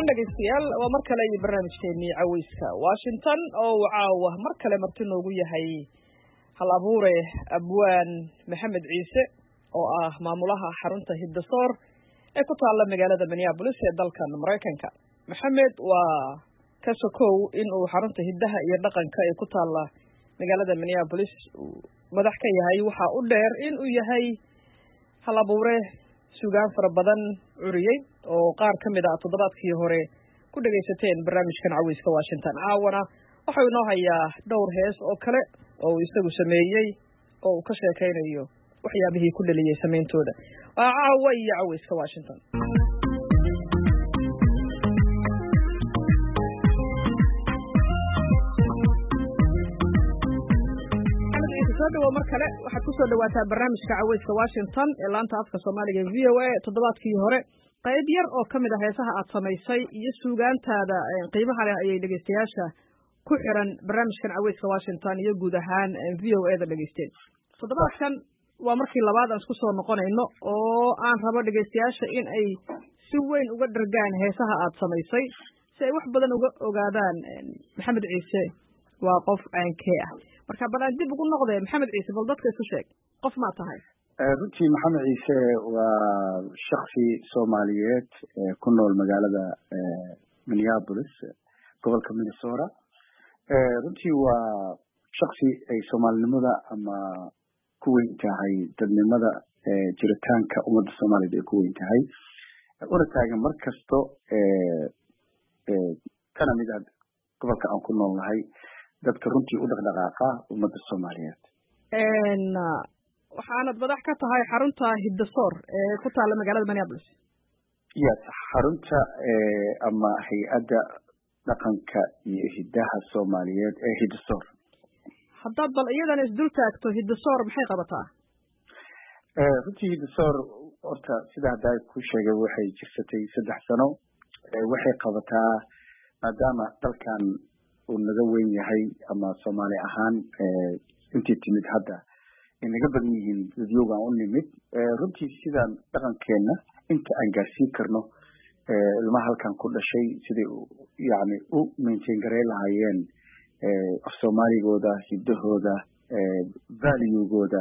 dhegeystayaal waa mar kale iyo barnaamijkeennii caweyska Washington oo caawa mar kale marti noogu yahay hal abuure abwaan Maxamed Ciise oo ah maamulaha xarunta Hiddasoor ee ku taala magaalada Minneapolis ee dalkan Mareykanka. Maxamed waa ka sokow in uu xarunta hiddaha iyo dhaqanka ee ku taala magaalada Minneapolis madax ka yahay waxa u dheer in uu yahay hal abuure suugaan fara badan curiyay oo qaar ka mid ah toddobaadkii hore ku dhageysateen barnaamijkan caweyska Washington. Caawana waxa uu noo hayaa dhowr hees oo kale oo uu isagu sameeyay oo uu ka sheekaynayo waxyaabihii ku dhaliyay sameeyntooda. Waa caawa iyo caweyska Washington. soo mar kale waxaad ku soo dhawaataa barnaamijka caweyska Washington ee laanta afka Soomaaliga VOA toddobaadkii hore qayb yar oo kamid ah heesaha aad samaysay iyo suugaantaada qiimaha leh ayay dhageystayaasha ku xiran barnaamijkan caweyska Washington iyo guud ahaan VOA da dhageysteen. Toddobaadkan waa markii labaad aan isku soo noqonayno oo aan rabo dhageystayaasha in ay si weyn uga dhargaan heesaha aad samaysay si ay wax badan uga ogaadaan Maxamed Ciise waa qof aankee ah. marka balan dib ugu noqday Maxamed Ciise bal dadka isu sheeg qof ma tahay. runtii Maxamed Ciise waa shakhsi Soomaaliyeed ku nool magaalada Minneapolis gobolka Minnesota. runtii waa shakhsi ay Soomaalinimada ama ku weyn tahay dadnimada jiritaanka ummadda Soomaaliyeed ay ku weyn tahay una taagan markasto kana mid ah gobolka aan ku noolnahay dadka runtii u dhaqdhaqaaqa ummadda Soomaaliyeed. waxaanad madax ka tahay xarunta Hiddasoor ee ku taala magaalada Minneapolis. Yes, xarunta ama hay'adda dhaqanka iyo hiddaha Soomaaliyeed ee Hiddasoor. haddaad bal iyadana isdul taagto Hiddasoor maxay qabataa? runtii Hiddasoor horta sida hadda ku sheegay waxay jirsatay 3 sano. waxay qabataa maadaama dalkan uu naga weyn yahay ama Soomaali ahaan intii timid hadda in naga badan yihiin dadyogan u nimid runtii sidaan dhaqankeena inta aan gaarsiin karno ilmaha halkan ku dhashay sidii yani u maintain garay lahaayeen af Soomaaligooda hiddahooda valuegooda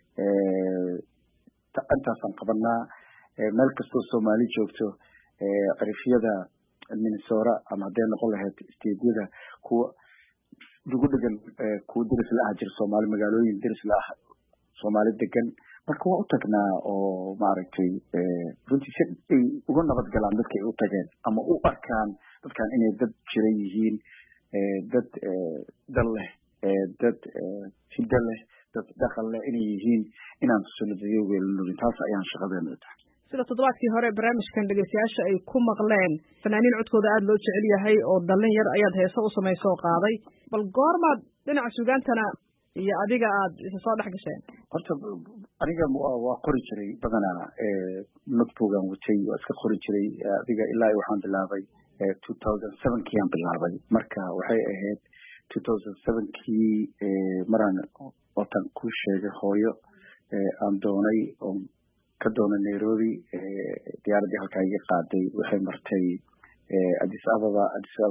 intaasaan qabanaa meel kastoo Soomaali joogto qarifyada Minnesota ama hadday noqon lahayd isteedyada kuwa ugu degan kuwa deris la ah jir Soomaali magaalooyin deris la ah Soomaali degan marka waa u tagnaa oo maaragtay runtii si ay uga nabad galaan dadka ay u tageen ama u arkaan dadkan inay dad jira yihiin dad dal leh dad hidda leh dad dhaqan leh inay yihiin inaan sunnadayoogeelin taas ayaan shaqadeena tahay. sida toddobaadkii hore barnaamijkan dhageystayaasha ay ku maqleen fanaaniin codkooda aad loo jecel yahay oo dhalin yar ayaad heeso u samaysoo qaaday bal goormaad dhinaca suugaantana iyo adiga aad isa soo dhex gasheen? horta aniga waa qori jiray badanaa notebookan watay waa iska qori jiray adiga ilaa waxaan bilaabay 2007kii aan bilaabay marka waxay ahayd 2007kii maraan watan ku sheegay hooyo aan doonay oo ka doona Nairobi diyaaradii halkaa iga qaaday waxay martay Addis Ababa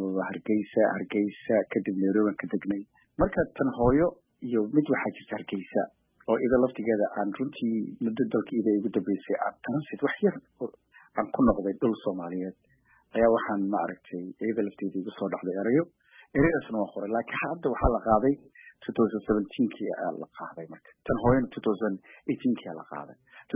Hargeysa kadib Nairobi ka degnay marka tan hooyo iyo mid waxaa jirta Hargeysa oo ida laftigeeda aan runtii muddo dalka ida igu dambeysay aan transit wax yar aan ku noqday dhul Soomaaliyeed ayaa waxaan ma aragtay ida lafteeda igu soo dhacday erayasna waa qoray laakiin hadda waxaa la qaaday 2017kii la qaaday marka tan hooyana 2018kii la qaaday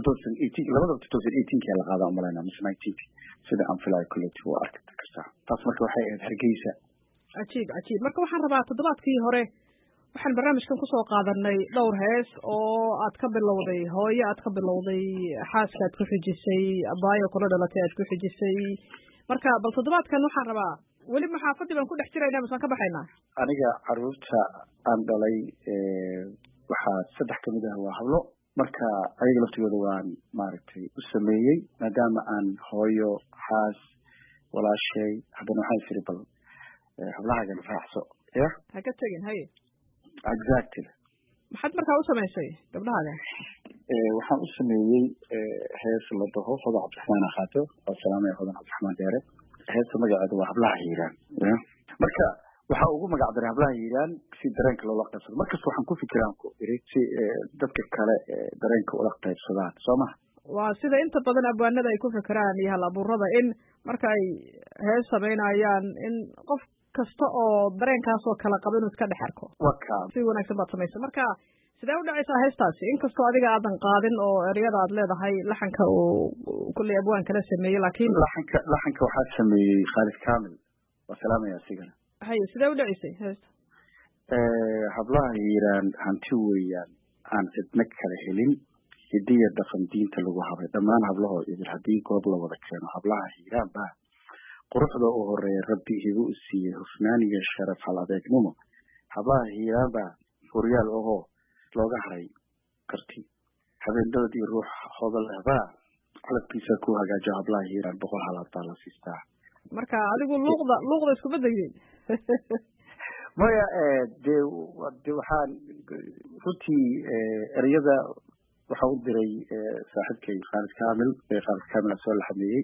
2018kii la qaaday amalayna 19kii sida aan filay kulleetii waa arkay kartaa taas marka waxay ahayd Hargeysa. cajiib marka waxaan rabaa toddobaadkii hore waxaan barnaamijkan ku soo qaadanay dhowr hees oo aad ka bilowday hooyo aad ka bilowday xaaska aad ku xijisay abaayo kula dhalatay aad ku xijisay marka bal toddobaadkan waxaan rabaa weli maxaafadii baan ku dhex jiraynaa mise ka baxaynaa? aniga caruurta aan dhalay waxaa 3 kamid ah waa hablo marka ayaga laftigooda waan maaragtay u sameeyey maadaama aan hooyo xaas walaashay haddana waxaan isiri bal hablahagan raacso ya ha ka tegin haye exactly maxaad markaa u samaysay gabdhahaaga? waxaan u sameeyey hees la dhaho Hodan Cabdiraxmaan Khaato oo salaamay Hodan Cabdiraxmaan Deere heesta magaceeda waa hablaha hiiraan marka waxaa ugu magac daray hablaha hiiraan si dareenka loola qaybsado markasta waxaan ku fikiraan ku iri si dadka kale dareenka ula qaybsadaan soo maha waa sida inta badan abwaanada ay ku fikiraan iyo hal abuurada in marka ay hees samaynayaan in qof kasta oo dareenkaas oo kala qabo inuu iska dhex arko si wanaagsan baad samaysa marka sidee u dhacaysaa heestaasi inkastoo adiga aadan qaadin oo eryada aad leedahay laxanka uu kulley abwaan kala sameeyey laakiin laxanka waxaa sameeyey Khalid Kamil waa salaamaya asigana haye sidee u dhacaysay heesta hablaha hiiraan hanti weeyaan aan cidna kala helin hidiya dhaqan diinta lagu habay dhammaan hablahoo idil haddii goob la wada keeno hablaha hiiraan baa quruxda u horeeya rabbi igu siiyey hufnaaniga sharaf hal adeegnimo hablaha hiiraan baa furyaal ahoo looga haray karti habeendood iyo ruux hodol ahbaa qalabkiisa ku hagaajo hablaha hiiraan 100 halaad baa la siistaa marka adigu luuqda isku bedayeen maya de waxaan runtii ereyada waxaa u diray saaxiibkay Khalid Kamil soo la xameeyey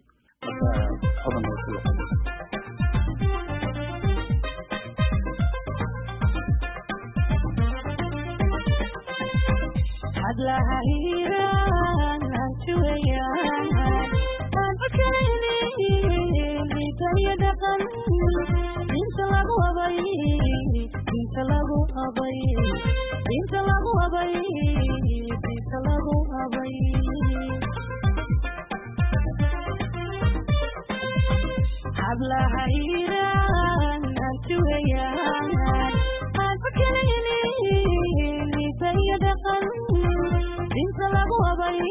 hablaha hiiraan hanti weeyaan aan fakaraynin hidayo dhaqan inta lagu habay hablaha hiiraan hanti weeyaan aan fakaraynin hidayo dhaqan inta lagu habay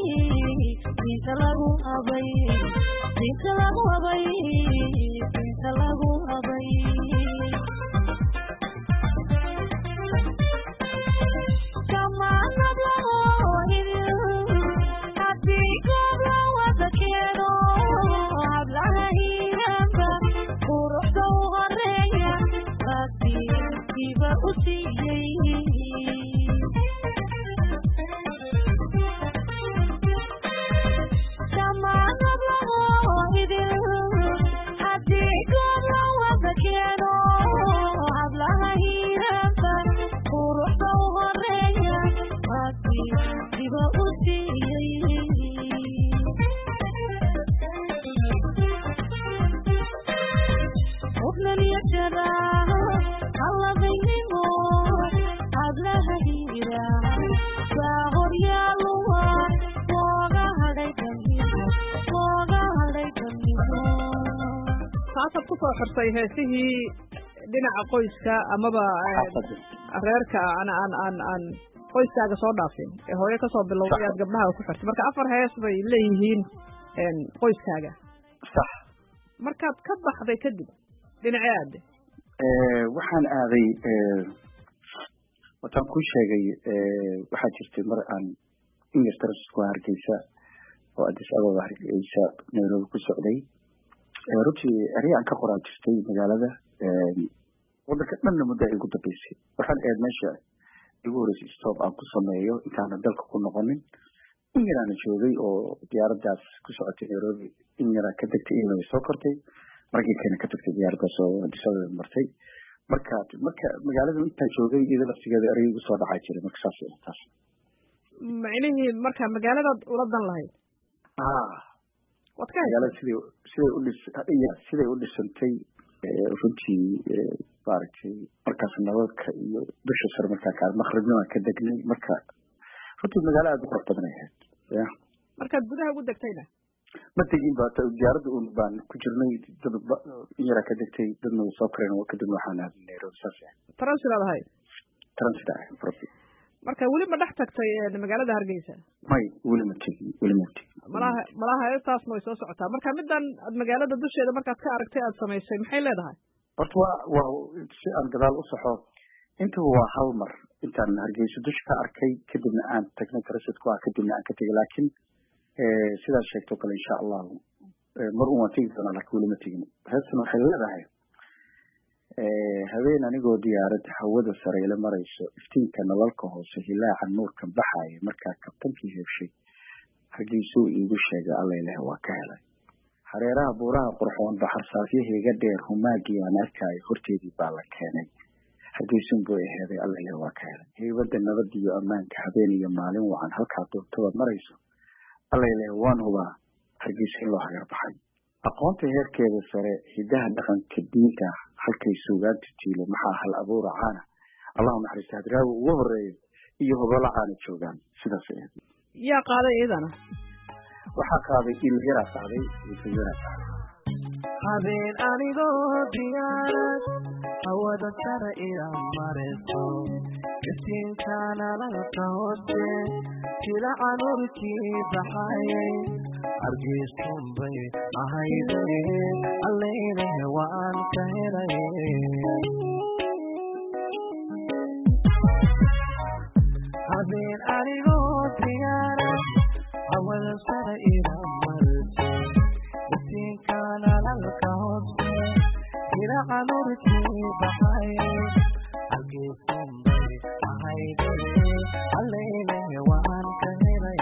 taasaad ku soo xirtay heesihii dhinaca qoyska amaba reerka aan qoyskaaga soo dhaafin ee hooyo kasoo bilowday aad gabdhaha ku xirtay marka 4 hees bay leeyihiin qoyskaaga sax markaad ka baxday kadib dhinacii aade waxaan aaday wataan ku sheegay waxaa jirtay mar aan English ku hargeysa oo Addis Ababa hargeysa Nairobi ku socday runtii ereyaan ka qoraa jirtay magaalada wadanka dhanna muddo ay ugu dambeysay waxaan aad meesha igu horeysay stop aan ku sameeyo intaan dalka ku noqonin inaan joogay oo diyaaradaas ku socotay Nairobi inaan ka degtay inay soo kortay markii ka tagtay diyaaradaas oo Addis Ababa martay marka magaalada inta joogay iyada laftigeeda erey ugu soo dhacay jiray marka saas macnaheedu marka magaalada ula dan lahayd magaalada siday u dhisantay runtii maaragtay markaas nabadka iyo dusha sare markaa kaa maqribnima ka degnay marka runtii magaalo aad u qurux badan ay ahayd markaad gudaha ugu degtayna ma tegin ba diyaaradda un baan ku jirnay dad yara ka degtay dadna way soo koreen kadibna waxaan aaday Nairobi saas transit ahayd marka weli ma dhex tagtay magaalada Hargeysa may weli ma tegin malaha heestaasna way soo socotaa marka midan aad magaalada dusheeda markaad ka aragtay aad samaysay maxay leedahay horta waa si aan gadaal u saxo inta waa hal mar intaan Hargeysa dusha ka arkay kadibna aan tagnay transit ku kadibna aan ka tegay laakiin sidaas sheegto kale insha Allah mar uu waan tegi doonaa laakiin weli ma tegin heestan waxay leedahay habeen anigoo diyaarad hawada sare ila marayso iftiinka nalalka hoose hilaaca nuurka baxaya markaa kabtankii heshay Hargeysa iigu sheegay alla ilaah waa ka helay hareeraha buuraha qurxoon baxarsaafyahayga dheer humaagii aan arkaayo horteedii baa la keenay hargeysun buu aheeday alla waa ka helay heybadda nabad iyo ammaanka habeen iyo maalin wacan halkaa doortabaad marayso alla waan hubaa hargeysa in loo hagar baxay aqoonta heerkeeda sare hidaha dhaqanka diinta halkay suugaanta jiile maxaa hal abuura caana allahu naxariista hadraawi ugu horeeyo iyo hobolo caana joogaan sidaas aheed yaa qaaday iyadana waxaa qaaday ilyara qaaday ilyara qaaday habeen anigoo diyaarad hawada sare ila marayso iftiinkaana lalka hoose jilaca nurkii baxayay hargeysun bay ahayde alleyne waan ka helay habeen anigoo diyaarad hawada sare ila marayso iftiinkaana lalka hoose jilaca nurkii baxayay hargeysun bay ahayde alleyne waan ka helay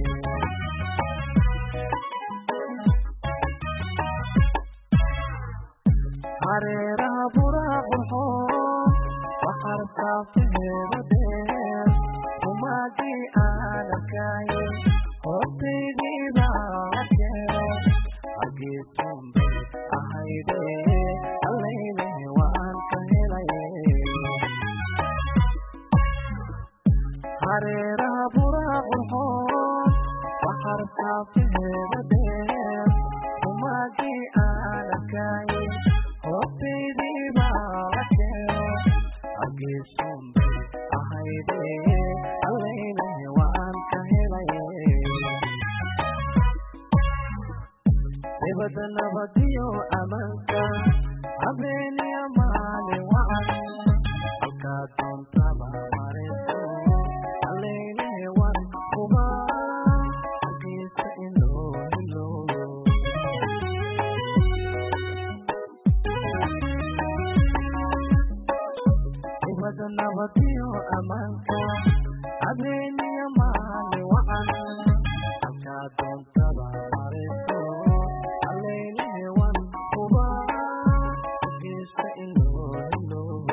hareeraha buuraha qurxoon baxarsaafyahayga dheer humaagii aan arkaayo horteydii baa la keenay hargeysun bay ahayde alleyne waan ka helay hareeraha buuraha qurxoon baxarsaafyahayga dheer humaagii aan arkaayo horteydii baa la keenay hargeysun bay ahayde alleyne waan ka helay heybadda nabadiyo ammaanka habeeniyo maalin wacan halkaa doontaba marayso alleyne waan hubaa hargeysa in loo hiloobo heybadda nabadiyo ammaanka habeeniyo maalin wacan halkaa doontaba marayso alleyne waan hubaa hargeysa in loo hiloobo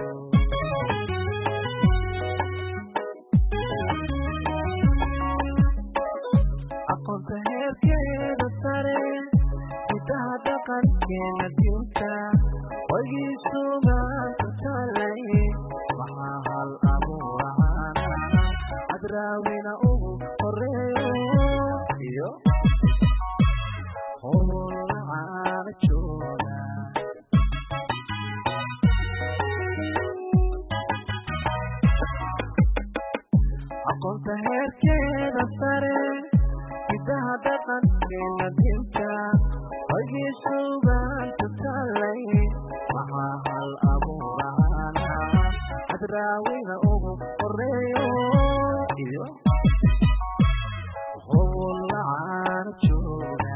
aqoonta heerkeeda sare hidaha dhaqankeena diinta wagii suugaanta talay maxaa hal abuuraana hadraawina ugu horeeyo iyo howla caana jooga aqoonta heerkeeda sare hidaha dhaqankeena diinta wagii suugaanta talay maxaa hal abuuraana hadraawina ugu horeeyo iyo howla caana jooga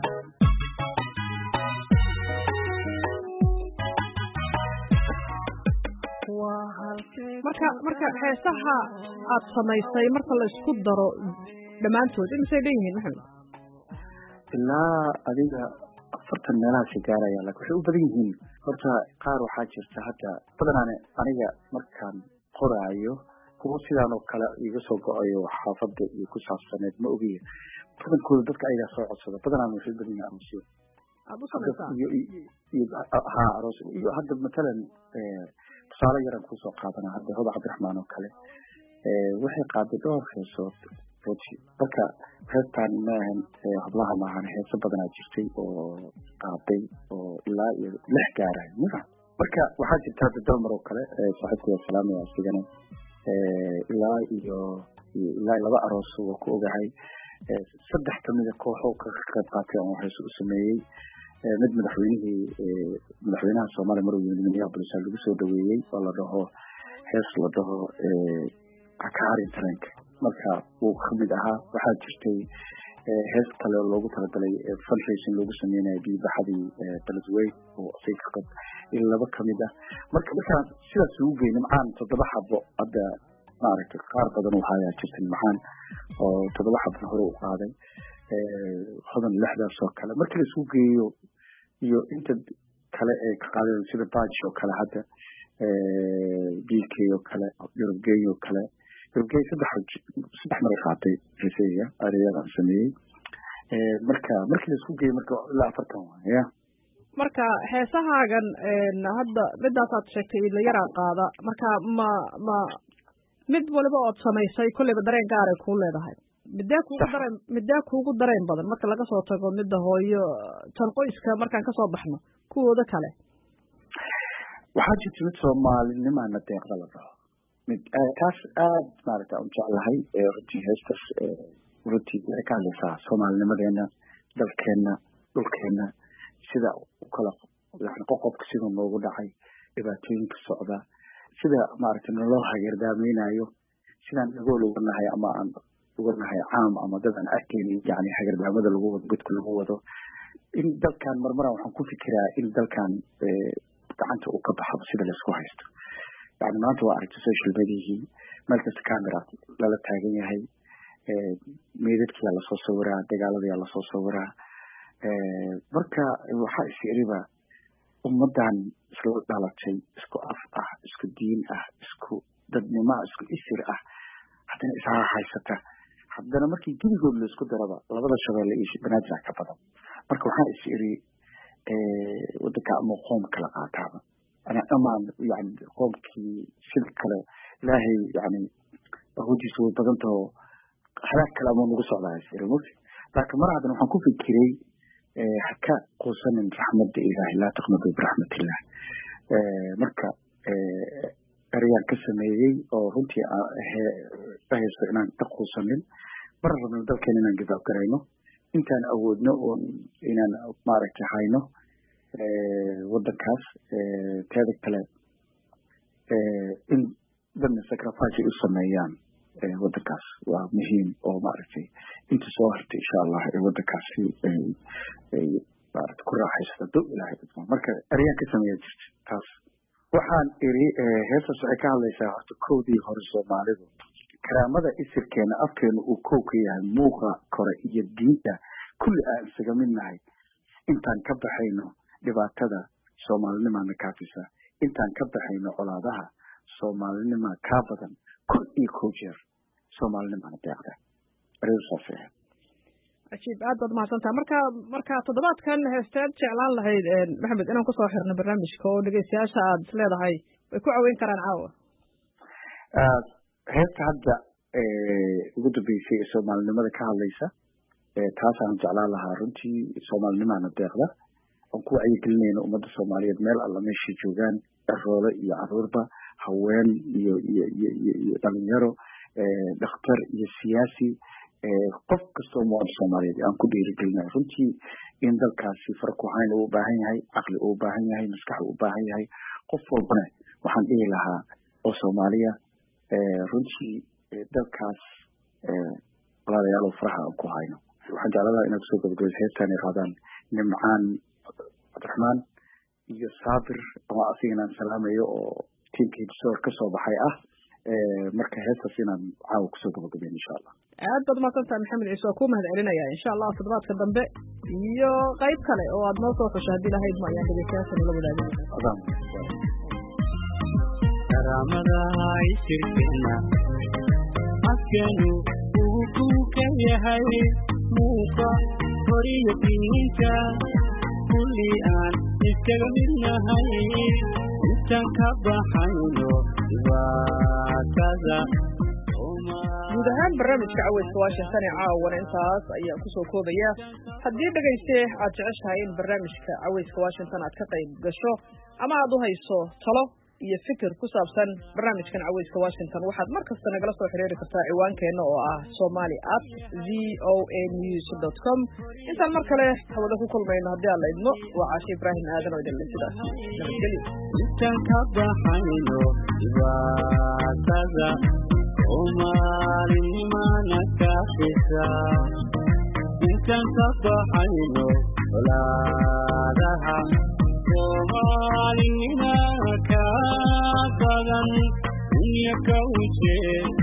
marka heesaha aad samaysay marka la isku daro dhammaantood imisay dhan yihiin maxamed ilaa adiga 40 meelahaasi gaaraya laakiin waxay u badan yihiin horta qaar waxaa jirta hadda badanaan aniga markaan qoraayo kuwa sidaan oo kale iga soo go-ayo xaafadda iyo ku saabsaneed ma ogiya badankooda dadka ayagaa soo codsada badanaan waxay u badan yihiin aroosyo aad u samaysaa aroos iyo hadda matalan tusaale yaran kusoo qaadana hadda hoda cabdiraxmaan oo kale waxay qaaday dhowr heesood marka heestaan maahan hablaha maahan heeso badanaa jirtay oo qaaday oo ilaa iyo 6 gaaraya marka waxaa jirta hadda dalmar oo kale saaxiibkooda salaamaya asigana ilaa 2 aroos oo ku ogahay 3 kamida kooxo ka qayb qaatay oo heeso u sameeyey mid madaxweynaha Soomaaliya mar uu yimid Minneapolis lagu soo dhaweeyay oo la dhaho hees la dhaho akaari taranka marka uu kamid ahaa waxaa jirtay hees kale oo loogu talagalay fundraising loogu sameeyay biibaxadii Beledweyne oo ay ka qayb in laba kamid ah marka sidaas ugu geeyay macaan 7 xabo hadda maaragtay qaar badan waxaa jirtay macaan oo 7 xabo hore u qaaday hodan lixdaas oo kale markii la isku geeyo iyo inta kale ee ka qaadan sida badge oo kale hadda BK oo kale Eurogay oo kale Eurogay saddex mar qaatay heesaya ariyadan sameeyay markii la isku geeyo marka ilaa 40 marka heesahaagan hadda midaas aad sheegtay la yaraa qaada marka ma mid waliba oo samaysay kulliba dareen gaar ah ku leedahay midda kuugu dareen badan marka laga soo tago midda hooyo tan qoyska markaan ka soo baxno kuwooda kale waxaa jirta mid Soomaalinimana deeqda la raaco mid taas aad maaragtay u jeclahay runtii heestas runtii waxay ka hadlaysaa Soomaalinimadeena dalkeena dhulkeena sida u kala yani qofka sida noogu dhacay dhibaatooyinka socda sida maaragtay nolol hageerdaamaynayo sidaan agoo lagu nahay ama aan ugu nahay caam ama dad aan arkeen yani hageerdaamada lagu wado godka lagu wado in dalkan marmar waxaan ku fikiraa in dalkan gacanta uu ka baxo sida la isku haysto yani maanta waa aragtay social media meel kasta camera lala taagan yahay meedadkii la soo sawiraa dagaaladii la soo sawiraa marka waxaa isiriba ummadan isla dhalatay isku af ah isku diin ah isku dadnimo isku isir ah haddana isaa haysata haddana markii gurigood la isku daraba labada shabeelle iyo banaadir ka badan marka waxaa isiri wadanka ama qoom kala qaataaba ana amaan yani qoomkii sid kale ilaahay yani awoodiisu way badan taho halaag kale ama nagu socdaa isiri laakiin mar haddana waxaan ku fikiray haka quusanin raxmadda ilaahay laa taqnadu biraxmatillah marka erayaan ka sameeyey oo runtii haysto inaan ka quusanin mar rabno dalkeena inaan gidaab garayno intaan awoodno oo inaan maaragtay hayno wadankaas teeda kale in dadna sacrifice u sameeyaan wadankaas waa muhiim oo maaragtay inta soo hartay insha Allah wadankaasi maaragtay ku raaxaysto dad ilaahay marka erayaan ka sameeyay jirta taas waxaan iri heesas waxay ka hadlaysaa horta koodii hore Soomaalidu karaamada isirkeena afkeena uu koow ka yahay muuqa kore iyo diinta kulli aan isaga midnahay intaan ka baxayno dhibaatada Soomaalinimana kaafisa intaan ka baxayno colaadaha Soomaalinima ka badan kul iyo koojeer Soomaalinimana deeqda reesaasay ajiib aad baad mahadsantahay marka toddobaadkan heestaan jeclaan lahayd Maxamed inaan ku soo xirno barnaamijka oo dhageystayaasha aad leedahay way ku caawin karaan caawa heesta hadda ugu dambeysay Soomaalinimada ka hadlaysa taasaan jeclaan lahaa runtii Soomaalinimana deeqda aan ku wacyigelinayno ummadda Soomaaliyeed meel alla meesha joogaan roolo iyo caruurba haween iyo dhalinyaro dhakhtar iyo siyaasi qof kasta oo muwaadin Soomaaliyeed aan ku dhiirigelinayo runtii in dalkaasi farq waxaan u baahan yahay aqli u baahan yahay maskax u baahan yahay qof walbana waxaan dhihi lahaa oo Soomaaliya runtii dalkaas walaalayaal faraha ku hayno waxaan jeclahay inaad soo gabagabeyso heestan raadaan nimcaan Abdurrahmaan iyo Saabir oo asigana salaamayo oo tiimkii soo ka soo baxay marka heestas inaan caawa ku soo gabagabeyn insha Allah aad baad mahadsantahay Maxamed Ciise oo ku mahad celinaya insha Allah toddobaadka dambe iyo qayb kale oo aad noo soo xushay hadii lahayd ma ayaan dhageystayaasha la wadaagay karaamada isirkeena afkeenu uu ka yahay muuqa horiyo diinta kulli aan iskaga midnahay intaan ka baxayno dhibaatada guud ahaan barnaamijka caweyska Washington ee caawana intaas ayaa ku soo koobaya haddii dhageyste aad jeceshahay in barnaamijka caweyska Washington aad ka qayb gasho ama aad u hayso talo iyo fikir ku saabsan barnaamijkan caweyska Washington waxaad markasta nagala soo xiriiri kartaa ciwaankeena oo ah somali@voanews.com intaan mar kale hawada ku kulmayno haddii alla idmo waa Caashi Ibraahim Aadan oo idin sidaas nabadgelyo intaan ka baxayno dhibaatada Soomaalinimana kaafisa intaan ka baxayno colaadaha Soomaalinimana ka badan dunya ka wajee